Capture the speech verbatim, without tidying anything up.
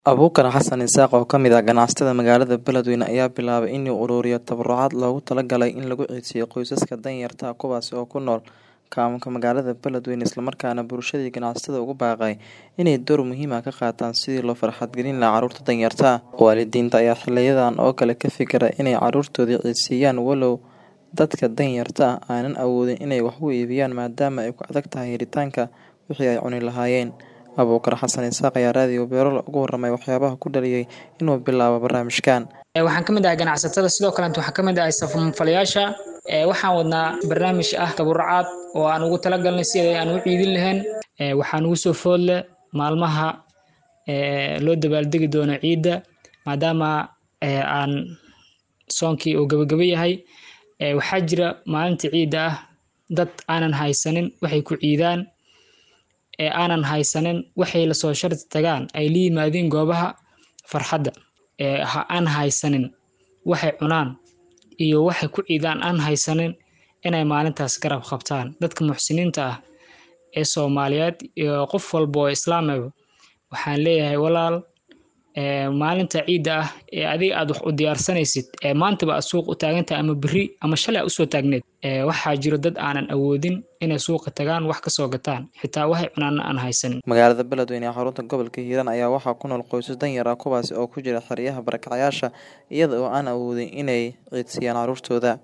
Abuukar Xasan Isaaq oo ka mid ah ganacsatada magaalada Beledweyne ayaa bilaabay inuu ururiyo tabarucaad loogu talagalay in lagu codsiyo qoysaska danyarta ah kuwaas oo ku nool kaamka magaalada Beledweyne isla markaana bulshadii ganacsatada ugu baaqay inay door muhiim ah ka qaataan sidii loo farxad gelin lahaa carruurta danyarta ah. Waalidiinta ayaa xiliyadan oo kale ka fikira inay carruurtooda codsiiyaan walow dadka danyarta ah aanan awoodin inay wax u iibiyaan maadaama ay ku adag tahay helitaanka wixii ay cuni lahaayeen. Abuukar Xasan Isaaq ayaa raadiyo Beero uga warramay waxyaabaha ku dhaliyay inuu bilaabo barnaamijkan. waxaan ka mid ahay ganacsatada sidoo kale waxaan ka mid ahay samafalayaasha ee waxaan wadnaa barnaamij ah tabarucaad oo aan ugu talagalnay sidii aan u ciidin lahayn ee waxaan ugu soo foodle maalmaha ee loo dabaaldegi doono ciida maadaama ee aan soonkii oo gabagaba yahay ee waxaa jira maalinta ciida ah dad aanan haysanin waxay ku ciidaan ee aanan haysanin waxay la soo sharti tagaan ay la yimaadeen goobaha farxadda ee aan haysanin waxay cunaan iyo waxay ku ciidaan aan haysanin inay maalintaas garab qabtaan dadka muxsiniinta ah ee Soomaaliyeed iyo qof walba oo islaam ah waxaan leeyahay walaal ee maalinta ciida ah ee adiga aad wax u diyaarsanaysid ee maanta ba suuq u taagantahay ama bari ama shalay u soo taagneed ee waxa jiro dad aanan awoodin inay suuqa tagaan wax ka soo gataan xitaa waxay cunaan aan haysanin. Magaalada Beledweyne ee xarunta gobolka Hiiraan ayaa waxaa ku nool qoysas danyar ah kuwaas oo ku jira xeryaha barakacayaasha iyada oo aan awoodin inay ciidsiyaan carruurtooda.